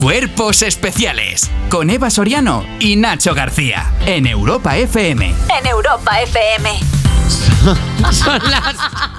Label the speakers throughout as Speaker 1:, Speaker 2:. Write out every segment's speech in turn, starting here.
Speaker 1: Cuerpos especiales con Eva Soriano y Nacho García en Europa FM.
Speaker 2: En Europa FM.
Speaker 3: Son las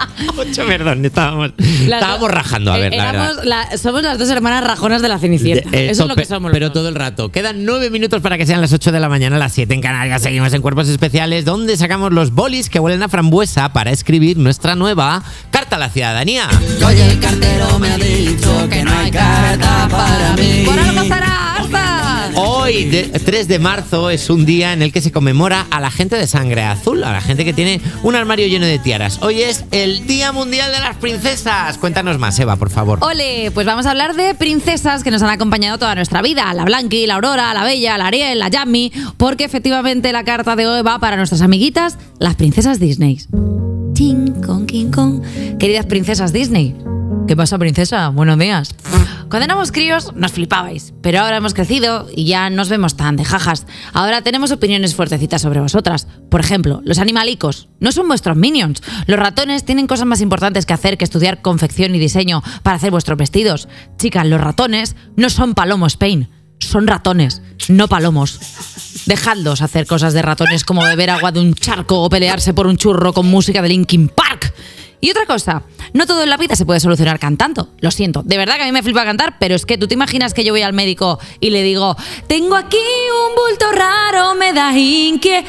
Speaker 3: 8, perdón, estábamos rajando, a ver, la verdad.
Speaker 4: Somos las dos hermanas rajonas de la Cenicienta. Eso es lo que somos.
Speaker 3: Pero todo el rato. Quedan 9 minutos para que sean las 8 de la mañana, las 7 en Canarias. Seguimos en Cuerpos Especiales, donde sacamos los bolis que huelen a frambuesa para escribir nuestra nueva carta a la ciudadanía.
Speaker 5: Oye, el cartero me ha dicho que no hay carta para mí.
Speaker 4: ¡Por algo estará, Arza!
Speaker 3: Hoy, 3 de marzo, es un día en el que se conmemora a la gente de sangre azul, a la gente que tiene un armario lleno de tiaras. Hoy es el Día Mundial de las Princesas. Cuéntanos más, Eva, por favor.
Speaker 4: Ole, pues vamos a hablar de princesas que nos han acompañado toda nuestra vida. La Blanqui, la Aurora, la Bella, la Ariel, la Yami. Porque efectivamente la carta de hoy va para nuestras amiguitas, las princesas Disney. Ching, con, king, con. Queridas princesas Disney. ¿Qué pasa, princesa? Buenos días. Cuando éramos críos nos flipabais, pero ahora hemos crecido y ya nos vemos tan de jajas. Ahora tenemos opiniones fuertecitas sobre vosotras. Por ejemplo, los animalicos no son vuestros minions. Los ratones tienen cosas más importantes que hacer que estudiar confección y diseño para hacer vuestros vestidos. Chicas, los ratones no son palomos Spain, son ratones, no palomos. Dejadlos hacer cosas de ratones como beber agua de un charco o pelearse por un churro con música de Linkin Park. Y otra cosa, no todo en la vida se puede solucionar cantando. Lo siento, de verdad que a mí me flipa cantar, pero es que tú te imaginas que yo voy al médico y le digo: tengo aquí un bulto raro, me da inquietud,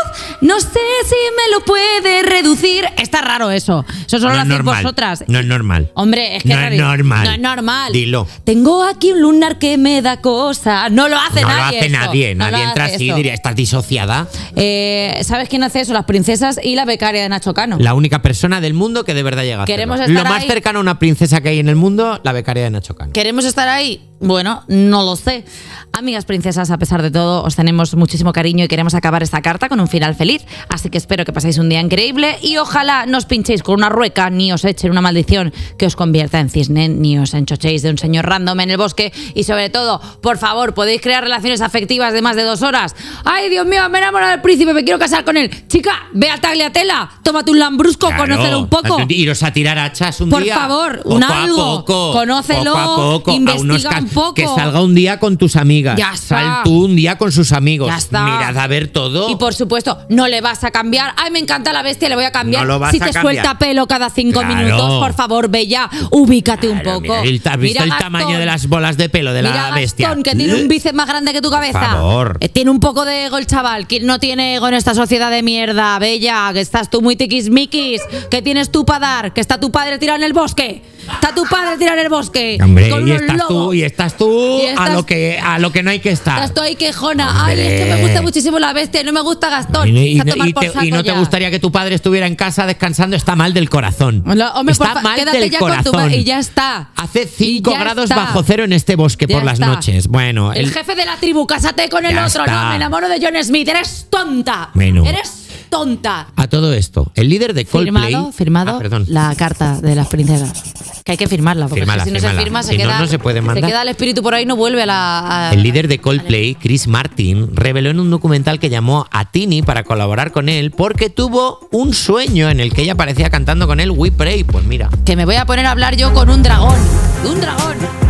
Speaker 4: no sé si me lo puede reducir. Está raro eso. Eso solo lo hacéis vosotras.
Speaker 3: No es normal.
Speaker 4: Hombre, es que
Speaker 3: no es normal.
Speaker 4: No es normal.
Speaker 3: Dilo.
Speaker 4: Tengo aquí un lunar que me da cosa. No lo hace nadie.
Speaker 3: No lo hace
Speaker 4: eso.
Speaker 3: nadie.
Speaker 4: No
Speaker 3: Nadie entra así y diría: ¿estás disociada?
Speaker 4: ¿Sabes quién hace eso? Las princesas y la becaria de Nacho Cano.
Speaker 3: La única persona del mundo que de verdad llega a
Speaker 4: Queremos
Speaker 3: hacerlo.
Speaker 4: estar
Speaker 3: Lo más
Speaker 4: ahí.
Speaker 3: cercano a una princesa que hay en el mundo, la becaria de Nacho Cano.
Speaker 4: ¿Queremos estar ahí? Bueno, no lo sé. Amigas princesas, a pesar de todo, os tenemos muchísimo cariño y queremos acabar esta carta con un final feliz. Así que espero que paséis un día increíble y ojalá no os pinchéis con una rueca, ni os echen una maldición que os convierta en cisne, ni os enchochéis de un señor random en el bosque. Y sobre todo, por favor, podéis crear relaciones afectivas de más de 2 horas. ¡Ay, Dios mío, me he enamorado del príncipe, me quiero casar con él! Chica, ve a Tagliatella, tómate un lambrusco,
Speaker 3: Claro,
Speaker 4: conócelo un poco.
Speaker 3: Iros a tirar hachas un
Speaker 4: Por
Speaker 3: día.
Speaker 4: favor,
Speaker 3: poco
Speaker 4: un
Speaker 3: a
Speaker 4: algo.
Speaker 3: poco,
Speaker 4: Conócelo,
Speaker 3: poco a poco,
Speaker 4: investiga un poco.
Speaker 3: Que salga un día con tus amigas.
Speaker 4: Ya está.
Speaker 3: Sal tú un día con sus amigos.
Speaker 4: Ya está.
Speaker 3: Mirad a ver todo.
Speaker 4: Y por supuesto, no le vas a cambiar. Ay, me encanta la bestia, le voy a cambiar.
Speaker 3: No lo vas
Speaker 4: si
Speaker 3: a
Speaker 4: te
Speaker 3: cambiar.
Speaker 4: suelta pelo cada 5
Speaker 3: Claro.
Speaker 4: minutos, por favor, ve ya, ubícate un
Speaker 3: Claro,
Speaker 4: poco.
Speaker 3: mira, ¿has visto
Speaker 4: Mira
Speaker 3: el tamaño de las bolas de pelo de
Speaker 4: Mira
Speaker 3: la bestia?
Speaker 4: Gastón, que tiene un bíceps más grande que tu cabeza.
Speaker 3: Por favor.
Speaker 4: Tiene un poco de ego el chaval. ¿Quién no tiene ego en esta sociedad de mierda? Bella, que estás tú muy tiquismiquis. ¿Qué tienes tú para dar? Que está tu padre tirado en el bosque. Está tu padre tirado en el bosque.
Speaker 3: Hombre,
Speaker 4: con
Speaker 3: y
Speaker 4: unos
Speaker 3: estás
Speaker 4: lobos.
Speaker 3: tú, y estás tú
Speaker 4: Y estás-
Speaker 3: a lo que no hay que estar.
Speaker 4: Estoy quejona. Ay,
Speaker 3: Hombre.
Speaker 4: es que me gusta muchísimo la bestia y no me gusta Gastón.
Speaker 3: Y
Speaker 4: A tomar por
Speaker 3: no
Speaker 4: saco
Speaker 3: te
Speaker 4: ya.
Speaker 3: gustaría que tu padre estuviera en casa descansando. Está mal del corazón.
Speaker 4: Hombre,
Speaker 3: Está
Speaker 4: porfa,
Speaker 3: mal
Speaker 4: quédate
Speaker 3: del
Speaker 4: ya con tu
Speaker 3: corazón.
Speaker 4: y ya está.
Speaker 3: Hace
Speaker 4: Y
Speaker 3: 5
Speaker 4: ya
Speaker 3: grados
Speaker 4: está.
Speaker 3: bajo cero en este bosque
Speaker 4: Ya
Speaker 3: por las
Speaker 4: está.
Speaker 3: noches. Bueno,
Speaker 4: El jefe de la tribu, cásate con el
Speaker 3: Ya
Speaker 4: otro.
Speaker 3: está.
Speaker 4: No, me enamoro de John Smith. Eres tonta.
Speaker 3: Bueno.
Speaker 4: Eres tonta.
Speaker 3: a todo esto, el líder de Coldplay...
Speaker 4: Firmado
Speaker 3: perdón.
Speaker 4: la carta de las princesas. Que hay que firmarla, porque
Speaker 3: Fírmala,
Speaker 4: si no
Speaker 3: fírmala.
Speaker 4: se firma,
Speaker 3: Si
Speaker 4: se
Speaker 3: no,
Speaker 4: queda,
Speaker 3: no se puede mandar.
Speaker 4: queda el espíritu por ahí, no vuelve a la...
Speaker 3: El líder de Coldplay, Chris Martin, reveló en un documental que llamó a Tini para colaborar con él porque tuvo un sueño en el que ella aparecía cantando con él We Pray. Pues mira.
Speaker 4: Que me voy a poner a hablar yo con un dragón. Un dragón.